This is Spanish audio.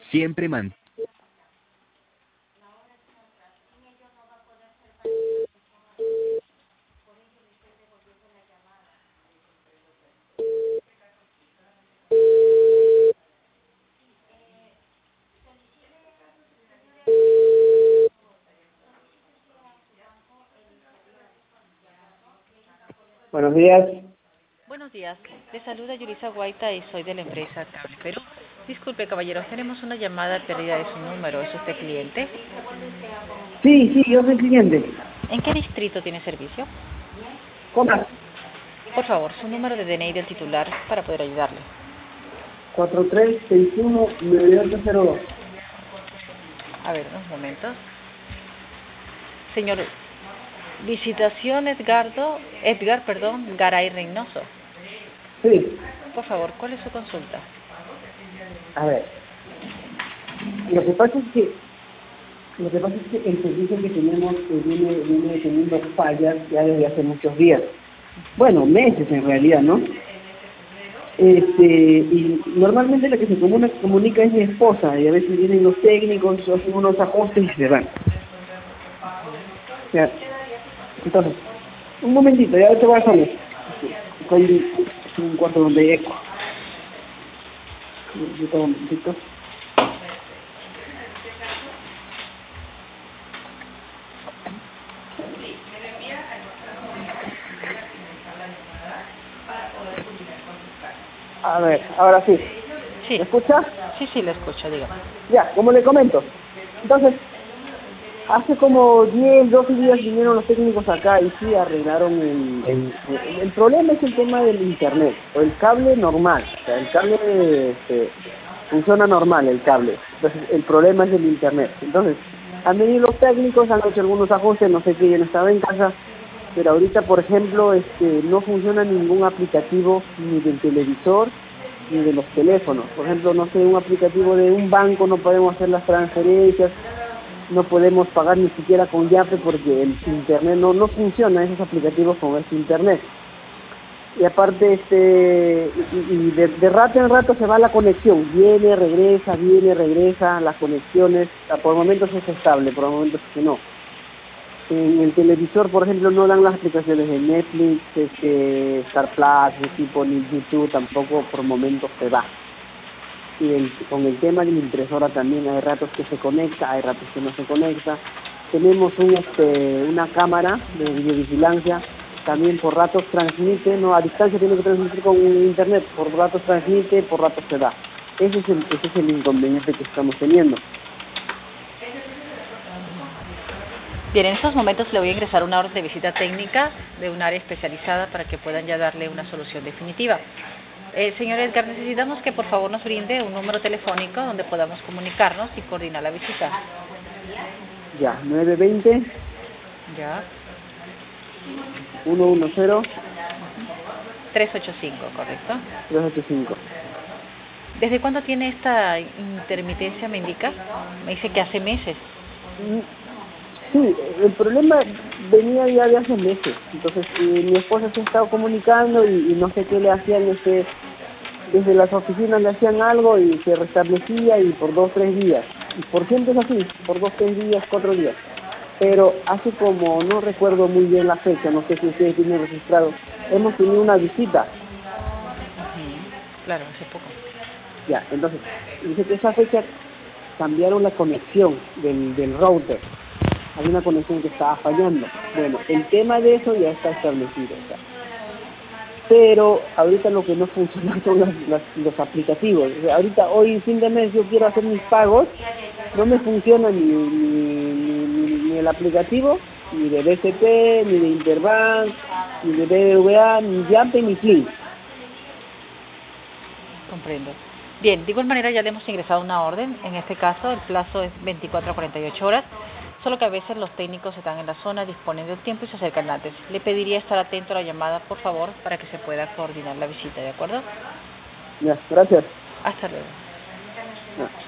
Siempre man... Buenos días. Buenos días, le saluda Yurisa Guaita y soy de la empresa Cable Perú. Disculpe, caballero, tenemos una llamada perdida de su número. ¿Es usted cliente? Sí, yo soy cliente. ¿En qué distrito tiene servicio? Compra Por favor, su número de DNI del titular para poder ayudarle. 4361-9802. A ver, unos momentos. Señor, Visitación Edgar, Garay Reynoso. Sí, Por favor, ¿cuál es su consulta? a ver. Lo que pasa es que el servicio que tenemos viene teniendo fallas ya desde hace muchos días. Bueno, meses en realidad, ¿no? Y normalmente la que se comunica es mi esposa, y a veces vienen los técnicos, hacen unos ajustes y se van. Ya. Entonces, un momentito, ya te voy a salir. Estoy en un cuarto donde hay eco. Un momentito. A ver, ahora sí. Sí. ¿Me escucha? Sí, le escucho, dígame. Ya, como le comento. Entonces, hace como 10, 12 días vinieron los técnicos acá y sí arreglaron el problema es el tema del internet, o el cable normal, o sea, el cable funciona normal, el cable. Entonces, el problema es el internet. Entonces, han venido los técnicos, han hecho algunos ajustes, no sé qué, yo no estaba en casa, pero ahorita, por ejemplo, no funciona ningún aplicativo ni del televisor ni de los teléfonos. Por ejemplo, no sé, un aplicativo de un banco no podemos hacer las transferencias, no podemos pagar ni siquiera con Yape porque el internet no funciona, esos aplicativos con este internet. Y aparte, de rato en rato se va la conexión, viene, regresa, las conexiones, por momentos es estable, por momentos que no. En el televisor, por ejemplo, no dan las aplicaciones de Netflix, Star Plus, de tipo, ni YouTube, tampoco por momentos se va. Y con el tema de la impresora también hay ratos que se conecta, hay ratos que no se conecta. Tenemos una cámara de videovigilancia, también por ratos transmite, no a distancia tiene que transmitir con internet, por ratos transmite, por ratos se da. Ese es el inconveniente que estamos teniendo. Bien, en estos momentos le voy a ingresar una orden de visita técnica de un área especializada para que puedan ya darle una solución definitiva. Señor Edgar, necesitamos que por favor nos brinde un número telefónico donde podamos comunicarnos y coordinar la visita. Ya, 920 Ya. 110 385, ¿correcto? 385. ¿Desde cuándo tiene esta intermitencia, me indica? Me dice que hace meses. Sí, el problema venía ya de hace meses. Entonces, mi esposa se ha estado comunicando y no sé qué le hacían, desde las oficinas le hacían algo y se restablecía y por 2, 3 días. Y por siempre es así, por 2, 3 días, 4 días. Pero hace como, no recuerdo muy bien la fecha, no sé si ustedes tienen registrado, hemos tenido una visita. Claro, hace poco. Ya, entonces, dice que esa fecha cambiaron la conexión del router. Había una conexión que estaba fallando. Bueno, el tema de eso ya está establecido. O sea. Pero ahorita lo que no funciona son los aplicativos. O sea, ahorita, hoy, fin de mes, yo quiero hacer mis pagos, no me funciona ni el aplicativo, ni de BCP, ni de Interbank, ni de BBVA, ni Yape, ni Flink. Comprendo. Bien, de igual manera ya le hemos ingresado una orden. En este caso, el plazo es 24 a 48 horas. Solo que a veces los técnicos están en la zona, disponen del tiempo y se acercan antes. Le pediría estar atento a la llamada, por favor, para que se pueda coordinar la visita, ¿de acuerdo? Ya, gracias. Hasta luego. Ya.